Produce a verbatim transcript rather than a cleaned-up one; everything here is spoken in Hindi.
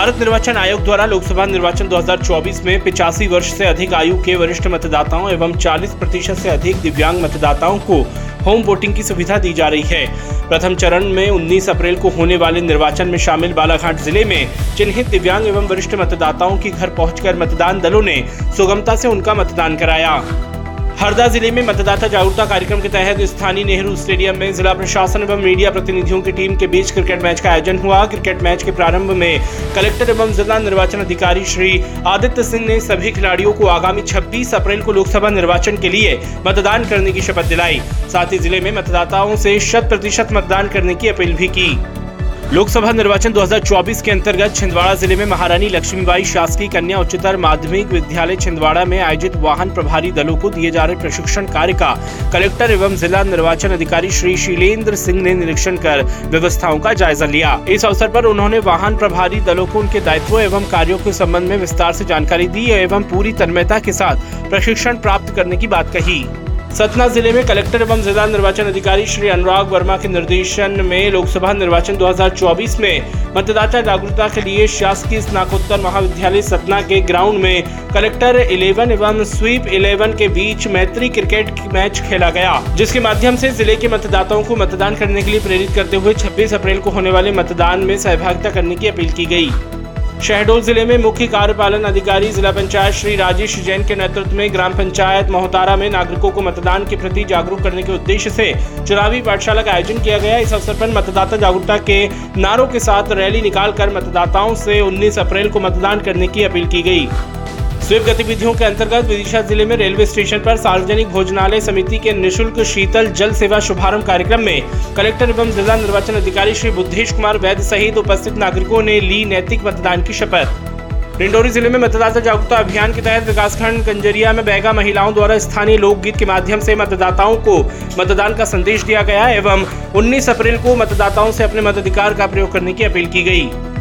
भारत निर्वाचन आयोग द्वारा लोकसभा निर्वाचन दो हज़ार चौबीस में पिचासी वर्ष से अधिक आयु के वरिष्ठ मतदाताओं एवं चालीस प्रतिशत से अधिक दिव्यांग मतदाताओं को होम वोटिंग की सुविधा दी जा रही है। प्रथम चरण में उन्नीस अप्रैल को होने वाले निर्वाचन में शामिल बालाघाट जिले में चिन्हित दिव्यांग एवं वरिष्ठ मतदाताओं की घर पहुंचकर मतदान दलों ने सुगमता से उनका मतदान कराया। हरदा जिले में मतदाता जागरूकता कार्यक्रम के तहत स्थानीय नेहरू स्टेडियम में जिला प्रशासन एवं मीडिया प्रतिनिधियों की टीम के बीच क्रिकेट मैच का आयोजन हुआ। क्रिकेट मैच के प्रारंभ में कलेक्टर एवं जिला निर्वाचन अधिकारी श्री आदित्य सिंह ने सभी खिलाड़ियों को आगामी छब्बीस अप्रैल को लोकसभा निर्वाचन के लिए मतदान करने की शपथ दिलाई। साथ ही जिले में मतदाताओं से शत प्रतिशत मतदान करने की अपील भी की। लोकसभा निर्वाचन दो हज़ार चौबीस के अंतर्गत छिंदवाड़ा जिले में महारानी लक्ष्मीबाई शासकीय कन्या उच्चतर माध्यमिक विद्यालय छिंदवाड़ा में आयोजित वाहन प्रभारी दलों को दिए जा रहे प्रशिक्षण कार्य का कलेक्टर एवं जिला निर्वाचन अधिकारी श्री शीलेंद्र सिंह ने निरीक्षण कर व्यवस्थाओं का जायजा लिया। इस अवसर पर उन्होंने वाहन प्रभारी दलों को उनके दायित्वों एवं कार्यों के संबंध में विस्तार से जानकारी दी एवं पूरी तन्मयता के साथ प्रशिक्षण प्राप्त करने की बात कही। सतना जिले में कलेक्टर एवं जिला निर्वाचन अधिकारी श्री अनुराग वर्मा के निर्देशन में लोकसभा निर्वाचन दो हज़ार चौबीस में मतदाता जागरूकता के लिए शासकीय स्नातकोत्तर महाविद्यालय सतना के ग्राउंड में कलेक्टर ग्यारह एवं स्वीप ग्यारह के बीच मैत्री क्रिकेट मैच खेला गया, जिसके माध्यम से जिले के मतदाताओं को मतदान करने के लिए प्रेरित करते हुए छब्बीस अप्रैल को होने वाले मतदान में सहभागिता करने की अपील की गई। शहडोल जिले में मुख्य कार्यपालन अधिकारी जिला पंचायत श्री राजेश जैन के नेतृत्व में ग्राम पंचायत मोहतारा में नागरिकों को मतदान के प्रति जागरूक करने के उद्देश्य से चुनावी पाठशाला का आयोजन किया गया। इस अवसर पर मतदाता जागरूकता के नारों के साथ रैली निकालकर मतदाताओं से उन्नीस अप्रैल को मतदान करने की अपील की गई। स्वीप गतिविधियों के अंतर्गत विदिशा जिले में रेलवे स्टेशन पर सार्वजनिक भोजनालय समिति के निःशुल्क शीतल जल सेवा शुभारंभ कार्यक्रम में कलेक्टर एवं जिला निर्वाचन अधिकारी श्री बुद्धेश कुमार वैद्य सहित उपस्थित नागरिकों ने ली नैतिक मतदान की शपथ। डिंडोरी जिले में मतदाता जागरूकता अभियान के तहत विकासखंड कंजरिया में बैगा महिलाओं द्वारा स्थानीय लोकगीत के माध्यम से मतदाताओं को मतदान का संदेश दिया गया एवं उन्नीस अप्रैल को मतदाताओं से अपने मताधिकार का प्रयोग करने की अपील की गई।